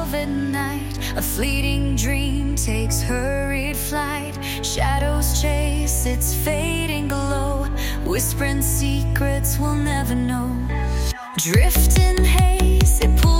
velvet night, a fleeting dream takes hurried flight. Shadows chase its fading glow, whispering secrets we'll never know. Drift in haze, it pulls